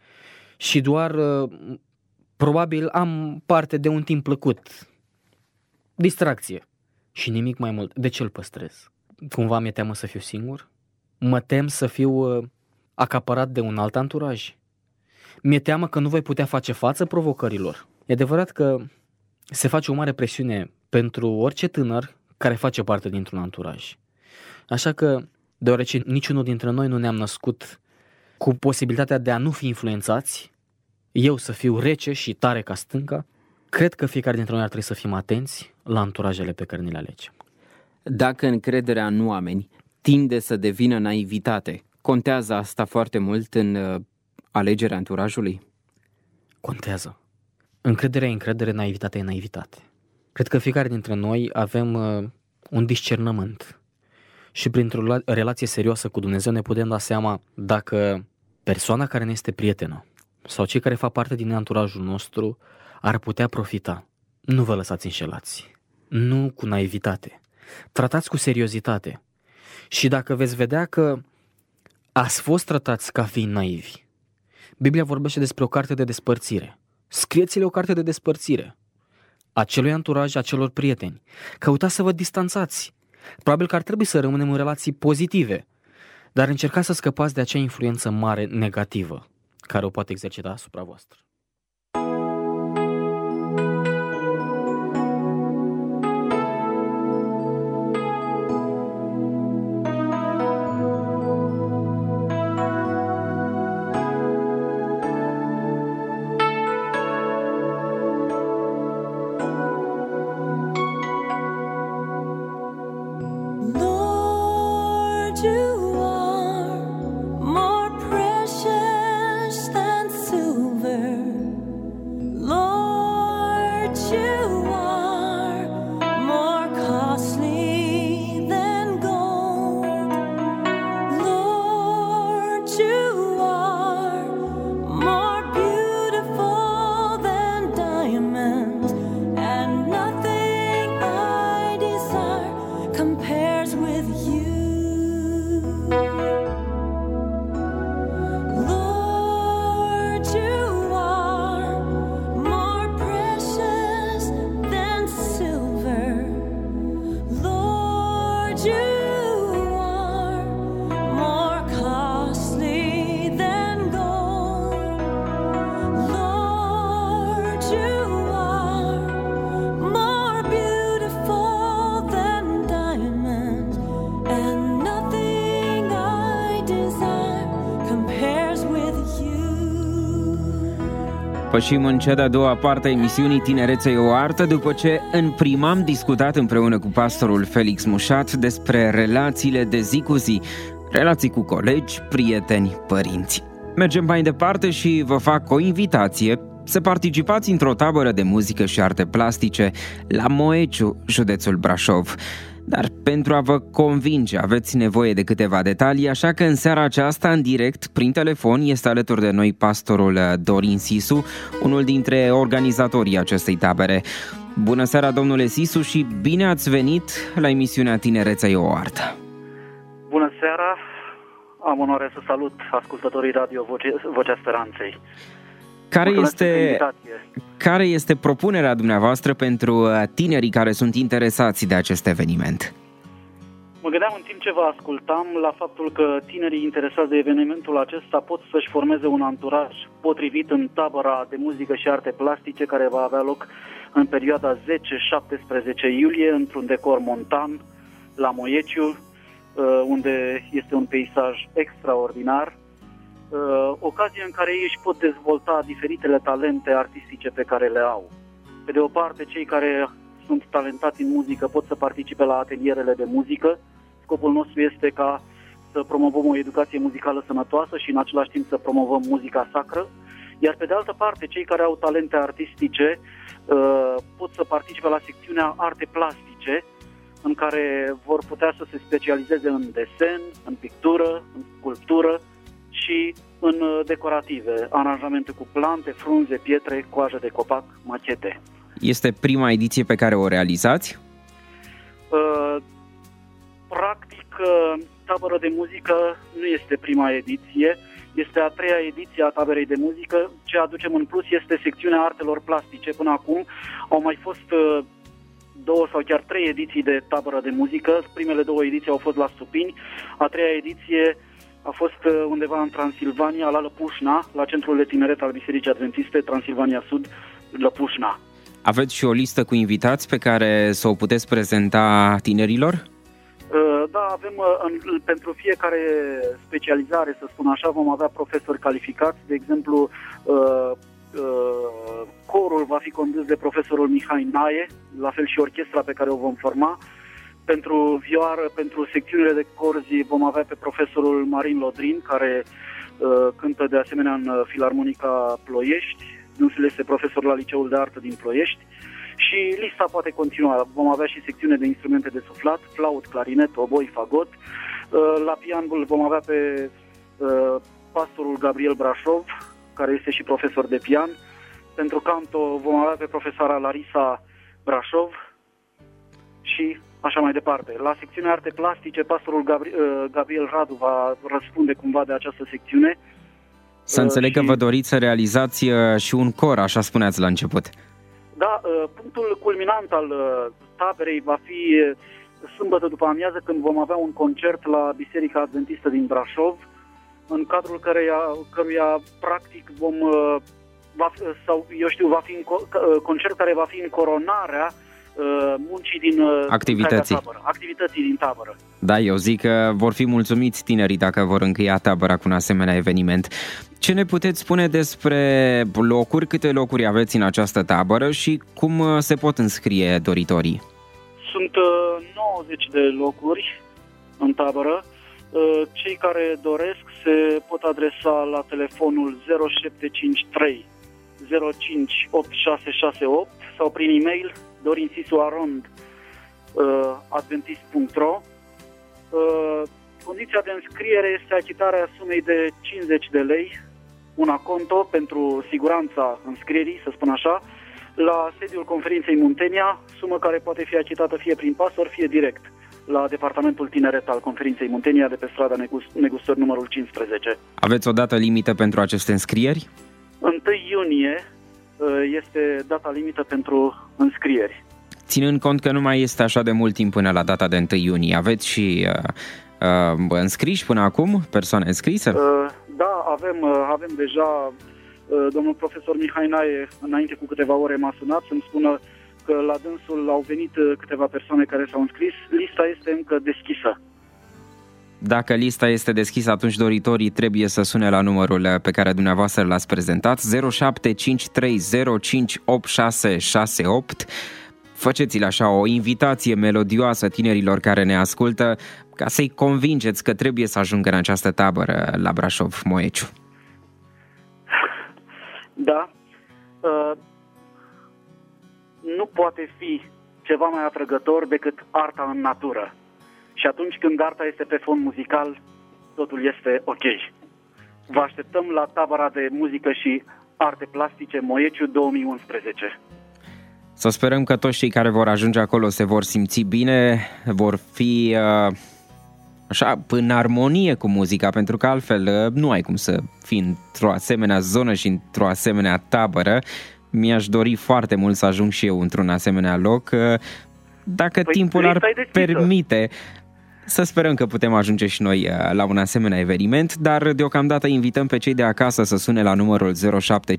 și doar probabil am parte de un timp plăcut, distracție și nimic mai mult, de ce îl păstrez? Cumva mi-e teamă să fiu singur? Mă tem să fiu acaparat de un alt anturaj? Mi-e teamă că nu voi putea face față provocărilor. E adevărat că se face o mare presiune pentru orice tânăr care face parte dintr-un anturaj. Așa că, deoarece niciunul dintre noi nu ne-am născut cu posibilitatea de a nu fi influențați, eu să fiu rece și tare ca stânca, cred că fiecare dintre noi ar trebui să fim atenți la anturajele pe care ni le alegem. Dacă încrederea în oameni tinde să devină naivitate, contează asta foarte mult în alegerea anturajului? Contează. Încrederea e încredere, naivitatea e naivitate. Cred că fiecare dintre noi avem un discernământ și printr-o relație serioasă cu Dumnezeu ne putem da seama dacă persoana care ne este prietenă sau cei care fac parte din anturajul nostru ar putea profita. Nu vă lăsați înșelați, nu cu naivitate, tratați cu seriozitate și dacă veți vedea că ați fost tratați ca fiind naivi, Biblia vorbește despre o carte de despărțire. Scrieți-le o carte de despărțire acelui anturaj, acelor prieteni. Căutați să vă distanțați. Probabil că ar trebui să rămânem în relații pozitive, dar încercați să scăpați de acea influență mare negativă care o poate exercita asupra voastră. You are more precious than silver. Pășim în cea de-a doua parte a emisiunii Tinerețea e o artă, după ce în prima am discutat împreună cu pastorul Felix Mușat despre relațiile de zi cu zi, relații cu colegi, prieteni, părinți. Mergem mai departe și vă fac o invitație să participați într-o tabără de muzică și arte plastice la Moeciu, județul Brașov. Dar pentru a vă convinge aveți nevoie de câteva detalii, așa că în seara aceasta, în direct, prin telefon, este alături de noi pastorul Dorin Sisu, unul dintre organizatorii acestei tabere. Bună seara, domnule Sisu, și bine ați venit la emisiunea Tinerețea e o artă. Bună seara, am onoarea să salut ascultătorii Radio Vocea Speranței. Care este propunerea dumneavoastră pentru tinerii care sunt interesați de acest eveniment? Mă gândeam în timp ce vă ascultam la faptul că tinerii interesați de evenimentul acesta pot să-și formeze un anturaj potrivit în tabăra de muzică și arte plastice care va avea loc în perioada 10-17 iulie într-un decor montan la Moeciu, unde este un peisaj extraordinar. Ocazie în care ei își pot dezvolta diferitele talente artistice pe care le au. Pe de o parte, cei care sunt talentați în muzică pot să participe la atelierele de muzică. Scopul nostru este ca să promovăm o educație muzicală sănătoasă și în același timp să promovăm muzica sacră. Iar pe de altă parte, cei care au talente artistice pot să participe la secțiunea arte plastice, în care vor putea să se specializeze în desen, în pictură, în sculptură și în decorative, aranjamente cu plante, frunze, pietre, coajă de copac, machete. Este prima ediție pe care o realizați? Practic, tabără de muzică nu este prima ediție, este a treia ediție a taberei de muzică. Ce aducem în plus este secțiunea artelor plastice. Până acum au mai fost 2 sau chiar 3 ediții de tabără de muzică. Primele 2 ediții au fost la Supini, a treia ediție a fost undeva în Transilvania, la Lăpușna, la Centrul de Tineret al Bisericii Adventiste, Transilvania Sud, Lăpușna. Aveți și o listă cu invitați pe care să o puteți prezenta tinerilor? Da, avem pentru fiecare specializare, să spun așa, vom avea profesori calificați. De exemplu, corul va fi condus de profesorul Mihai Naie, la fel și orchestra pe care o vom forma. Pentru vioară, pentru secțiunile de corzi vom avea pe profesorul Marin Lodrin, care cântă de asemenea în Filarmonica Ploiești. Dânsul este profesor la Liceul de Artă din Ploiești. Și lista poate continua. Vom avea și secțiune de instrumente de suflat, flaut, clarinet, oboi, fagot. La pian vom avea pe pastorul Gabriel Brașov, care este și profesor de pian. Pentru canto vom avea pe profesoara Larisa Brașov și așa mai departe. La secțiunea arte plastice, pastorul Gabriel Radu va răspunde cumva de această secțiune. Să înțeleg că vă doriți să realizați și un cor, așa spuneați la început. Da, punctul culminant al taberei va fi sâmbătă după amiază, când vom avea un concert la Biserica Adventistă din Brașov, în cadrul căruia practic va fi un concert care va fi în coronarea muncii din activității din tabără. Da, eu zic că vor fi mulțumiți tinerii dacă vor încheia tabăra cu un asemenea eveniment. Ce ne puteți spune despre locuri? Câte locuri aveți în această tabără și cum se pot înscrie doritorii? Sunt 90 de locuri în tabără. Cei care doresc se pot adresa la telefonul 0753 058668 sau prin e-mail dorinsisu@adventist.ro. Condiția de înscriere este achitarea sumei de 50 de lei, una conto pentru siguranța înscrierii, să spun așa, la sediul Conferinței Muntenia, sumă care poate fi achitată fie prin pasor, fie direct la Departamentul Tineret al Conferinței Muntenia de pe strada Negustori numărul 15. Aveți o dată limită pentru aceste înscrieri? 1 iunie este data limită pentru înscrieri. Ținând cont că nu mai este așa de mult timp până la data de 1 iunie, aveți și înscriși până acum, persoane înscrise? Da, avem deja. Domnul profesor Mihai Naie, înainte cu câteva ore, m-a sunat să-mi spună că la dânsul au venit câteva persoane care s-au înscris. Lista este încă deschisă. Dacă lista este deschisă, atunci doritorii trebuie să sune la numărul pe care dumneavoastră l-ați prezentat, 0753058668. Faceți-le așa o invitație melodioasă tinerilor care ne ascultă, ca să-i convingeți că trebuie să ajungă în această tabără la Brașov, Moeciu. Da. Nu poate fi ceva mai atrăgător decât arta în natură. Și atunci când arta este pe fond muzical, totul este ok. Vă așteptăm la tabăra de muzică și arte plastice Moeciu 2011. Să sperăm că toți cei care vor ajunge acolo se vor simți bine, vor fi așa în armonie cu muzica, pentru că altfel nu ai cum să fii într-o asemenea zonă și într-o asemenea tabără. Mi-aș dori foarte mult să ajung și eu într-un asemenea loc, dacă timpul ar permite. Să sperăm că putem ajunge și noi la un asemenea eveniment, dar deocamdată invităm pe cei de acasă să sune la numărul 0753058668,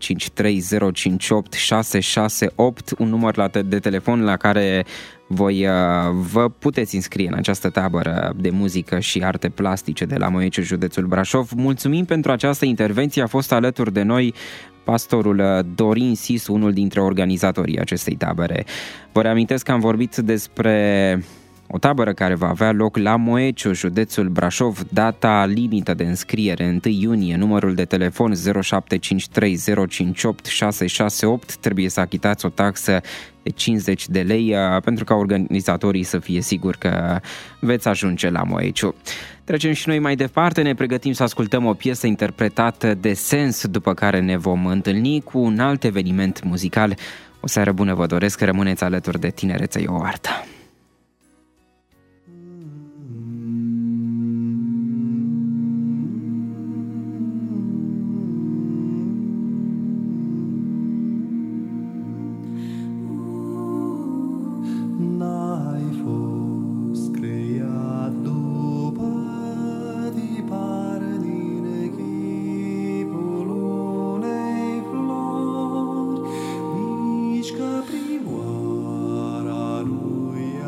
un număr de telefon la care voi vă puteți înscrie în această tabără de muzică și arte plastice de la Moeciu, județul Brașov. Mulțumim pentru această intervenție, a fost alături de noi pastorul Dorin Sisu, unul dintre organizatorii acestei tabere. Vă reamintesc că am vorbit despre o tabără care va avea loc la Moeciu, județul Brașov, data limită de înscriere 1 iunie, numărul de telefon 0753058668, trebuie să achitați o taxă de 50 de lei pentru ca organizatorii să fie siguri că veți ajunge la Moeciu. Trecem și noi mai departe, ne pregătim să ascultăm o piesă interpretată de Sens, după care ne vom întâlni cu un alt eveniment muzical. O seară bună vă doresc, rămâneți alături de Tinerețea e o artă. Primoara lui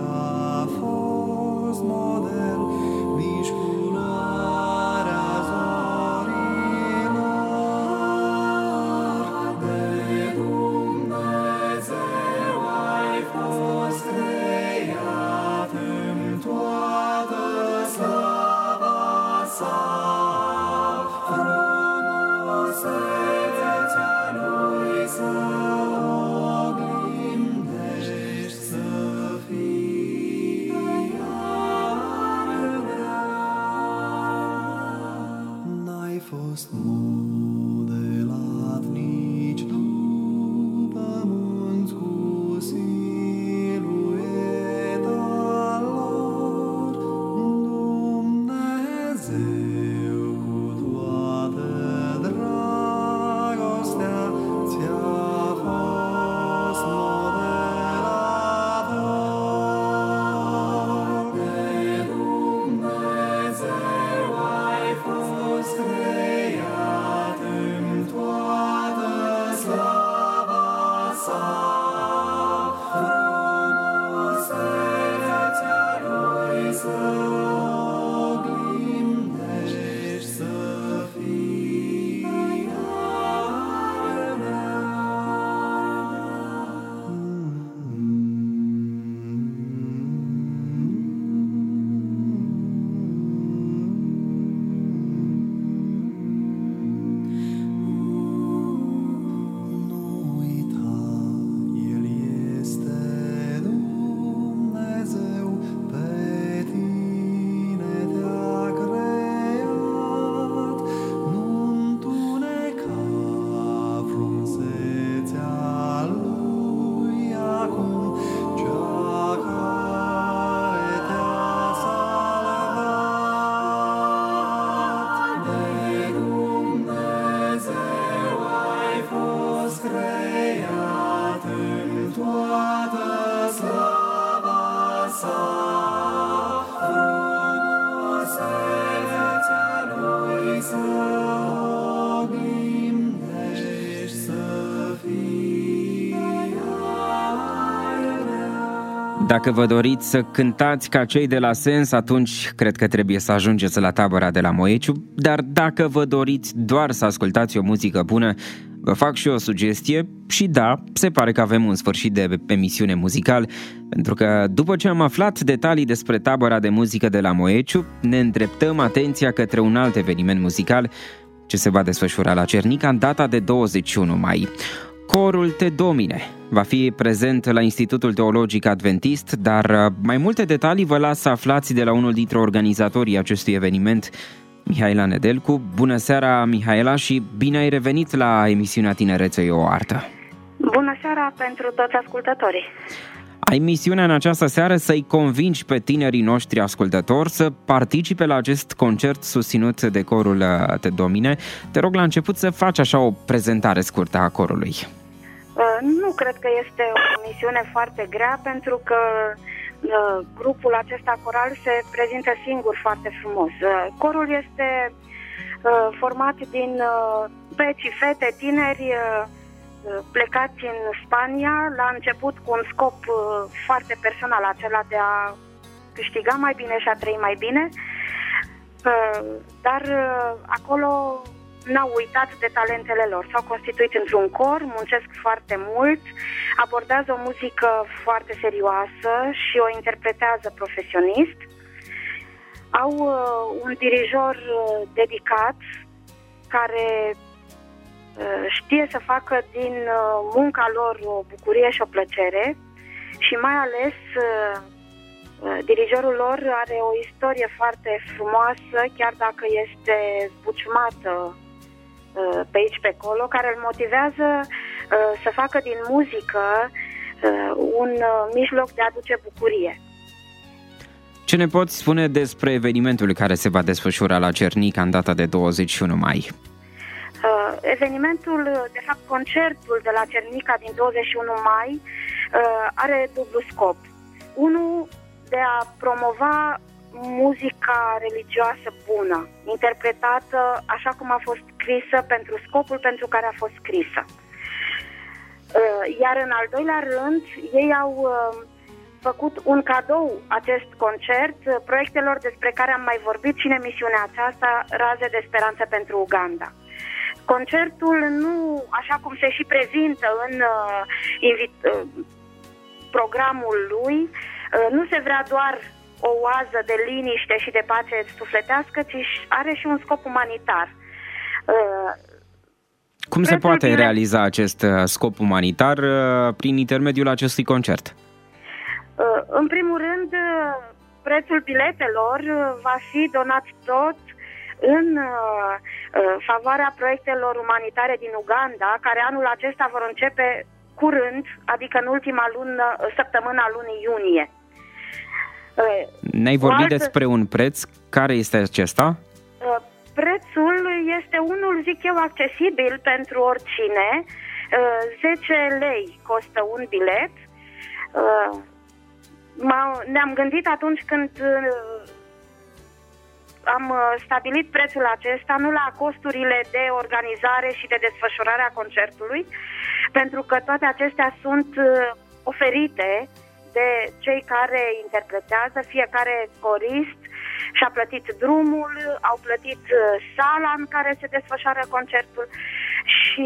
Dacă vă doriți să cântați ca cei de la Sens, atunci cred că trebuie să ajungeți la tabăra de la Moeciu, dar dacă vă doriți doar să ascultați o muzică bună, vă fac și o sugestie și da, se pare că avem un sfârșit de emisiune muzical, pentru că după ce am aflat detalii despre tabăra de muzică de la Moeciu, ne îndreptăm atenția către un alt eveniment muzical ce se va desfășura la Cernica în data de 21 mai. Corul Te Domine va fi prezent la Institutul Teologic Adventist, dar mai multe detalii vă las să aflați de la unul dintre organizatorii acestui eveniment, Mihaela Nedelcu. Bună seara, Mihaela, și bine ai revenit la emisiunea Tinerețe e o artă. Bună seara pentru toți ascultătorii. Ai misiunea în această seară să-i convingi pe tinerii noștri ascultători să participe la acest concert susținut de Corul Te Domine. Te rog la început să faci așa o prezentare scurtă a corului. Nu cred că este o misiune foarte grea, pentru că grupul acesta coral se prezintă singur foarte frumos. Corul este format din băieți și fete tineri plecați în Spania, la început cu un scop foarte personal, acela de a câștiga mai bine și a trăi mai bine, dar acolo n-au uitat de talentele lor. S-au constituit într-un cor, muncesc foarte mult, abordează o muzică foarte serioasă și o interpretează profesionist. Au un dirijor dedicat care știe să facă din munca lor o bucurie și o plăcere și mai ales dirijorul lor are o istorie foarte frumoasă, chiar dacă este zbuciumată pe aici pe acolo, care îl motivează să facă din muzică un mijloc de a aduce bucurie. Ce ne poți spune despre evenimentul care se va desfășura la Cernica în data de 21 mai? Evenimentul, de fapt concertul de la Cernica din 21 mai are dublu scop. Unul, de a promova muzica religioasă bună, interpretată așa cum a fost scrisă, pentru scopul pentru care a fost scrisă. Iar în al doilea rând, ei au făcut un cadou acest concert proiectelor despre care am mai vorbit și în emisiunea aceasta, Raze de Speranță pentru Uganda. Concertul nu, așa cum se și prezintă în programul lui, nu se vrea doar o oază de liniște și de pace sufletească, ci are și un scop umanitar. Cum se poate realiza acest scop umanitar prin intermediul acestui concert? În primul rând, prețul biletelor va fi donat tot în favoarea proiectelor umanitare din Uganda, care anul acesta vor începe curând, adică în ultima săptămână a lunii iunie. Ne-ai vorbit despre un preț. Care este acesta? Prețul este unul, zic eu, accesibil pentru oricine. 10 lei costă un bilet. Ne-am gândit atunci când am stabilit prețul acesta, nu la costurile de organizare și de desfășurare a concertului, pentru că toate acestea sunt oferite de cei care interpretează, fiecare corist și-a plătit drumul, au plătit sala în care se desfășoară concertul și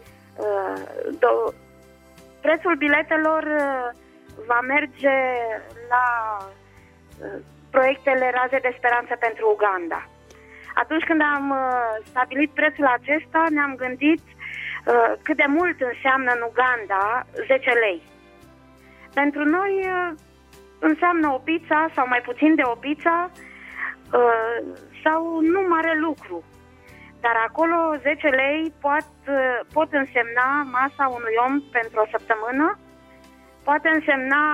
prețul biletelor va merge la proiectele Raze de Speranță pentru Uganda. Atunci când am stabilit prețul acesta, ne-am gândit cât de mult înseamnă în Uganda 10 lei. Pentru noi înseamnă o pizza sau mai puțin de o pizza sau nu mare lucru. Dar acolo 10 lei pot însemna masa unui om pentru o săptămână, poate însemna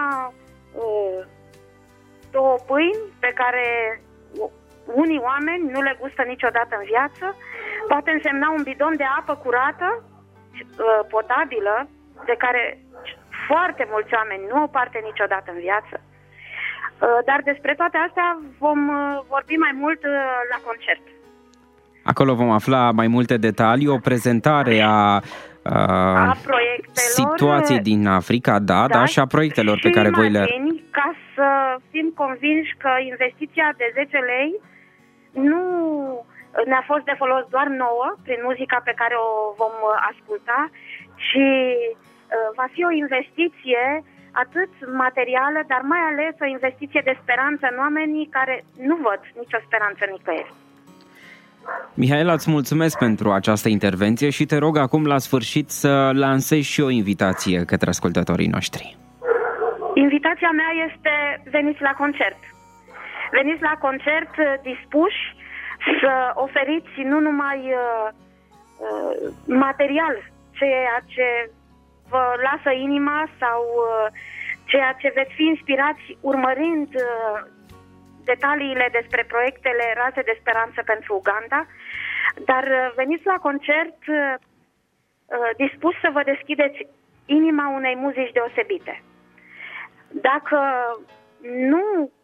2 pâini pe care unii oameni nu le gustă niciodată în viață, poate însemna un bidon de apă curată, potabilă, de care foarte mulți oameni nu au parte niciodată în viață. Dar despre toate astea vom vorbi mai mult la concert. Acolo vom afla mai multe detalii, o prezentare a situației din Africa, da, și a proiectelor pe care voi le... convinși că investiția de 10 lei nu ne-a fost de folos doar nouă, prin muzica pe care o vom asculta, ci va fi o investiție atât materială, dar mai ales o investiție de speranță în oamenii care nu văd nicio speranță nicăieri. Mihaela, îți mulțumesc pentru această intervenție și te rog acum la sfârșit să lansezi și o invitație către ascultătorii noștri. Invitația mea este: veniți la concert. Veniți la concert dispuși să oferiți nu numai material, ceea ce vă lasă inima sau ceea ce veți fi inspirați urmărind detaliile despre proiectele Raze de Speranță pentru Uganda, dar veniți la concert dispuși să vă deschideți inima unei muzici deosebite. Dacă nu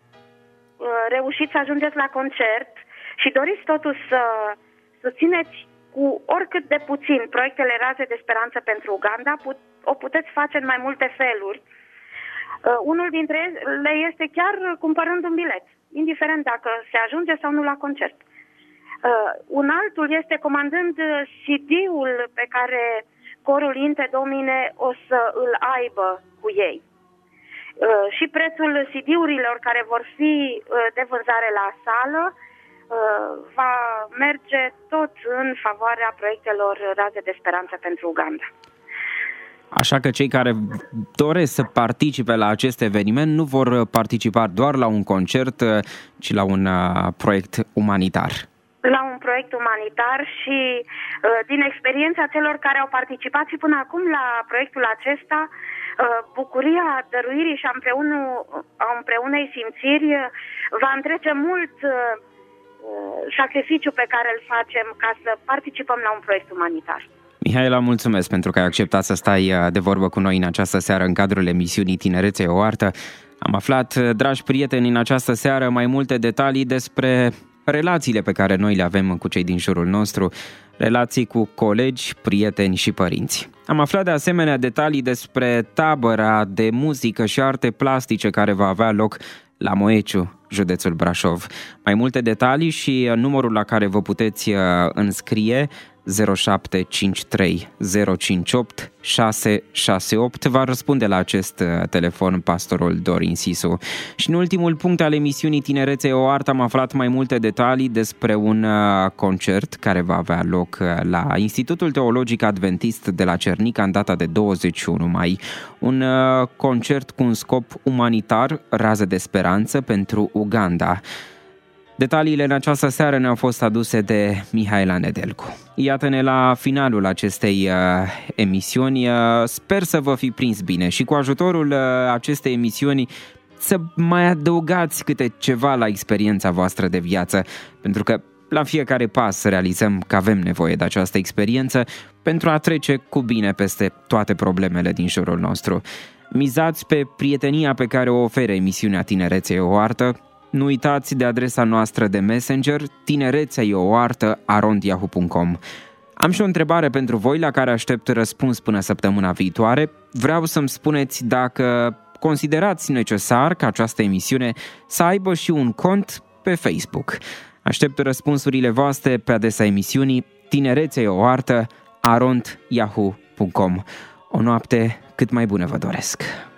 reușiți să ajungeți la concert și doriți totuși să susțineți cu oricât de puțin proiectele Raze de Speranță pentru Uganda, o puteți face în mai multe feluri. Unul dintre ele este chiar cumpărând un bilet, indiferent dacă se ajunge sau nu la concert. Un altul este comandând CD-ul pe care corul Inte Domine o să îl aibă cu ei. Și prețul CD-urilor care vor fi de vânzare la sală va merge tot în favoarea proiectelor Raze de Speranță pentru Uganda. Așa că cei care doresc să participe la acest eveniment nu vor participa doar la un concert, ci la un proiect umanitar. La un proiect umanitar și din experiența celor care au participat și până acum la proiectul acesta, bucuria dăruirii și a împreunei simțiri va întrece mult sacrificiu pe care îl facem ca să participăm la un proiect umanitar. Mihaela, mulțumesc pentru că ai acceptat să stai de vorbă cu noi în această seară în cadrul emisiunii Tinerețe o Artă. Am aflat, dragi prieteni, în această seară mai multe detalii despre relațiile pe care noi le avem cu cei din jurul nostru, relații cu colegi, prieteni și părinți. Am aflat de asemenea detalii despre tabăra de muzică și arte plastice care va avea loc la Moeciu, județul Brașov. Mai multe detalii și numărul la care vă puteți înscrie 0753 058 668 va răspunde la acest telefon pastorul Dorin Sisu. Și în ultimul punct al emisiunii Tinerețe o Artă am aflat mai multe detalii despre un concert care va avea loc la Institutul Teologic Adventist de la Cernica în data de 21 mai. Un concert cu un scop umanitar, Raze de Speranță pentru Uganda. Detaliile în această seară ne-au fost aduse de Mihaela Nedelcu. Iată-ne la finalul acestei emisiuni. Sper să vă fi prins bine și cu ajutorul acestei emisiuni să mai adăugați câte ceva la experiența voastră de viață, pentru că la fiecare pas realizăm că avem nevoie de această experiență pentru a trece cu bine peste toate problemele din jurul nostru. Mizați pe prietenia pe care o oferă emisiunea Tinerețe o Artă. Nu uitați de adresa noastră de Messenger tinerețeeoartă@yahoo.com. Am și o întrebare pentru voi la care aștept răspuns până săptămâna viitoare. Vreau să-mi spuneți dacă considerați necesar ca această emisiune să aibă și un cont pe Facebook. Aștept răspunsurile voastre pe adresa emisiunii tinerețeeoartă@yahoo.com. O noapte cât mai bună vă doresc!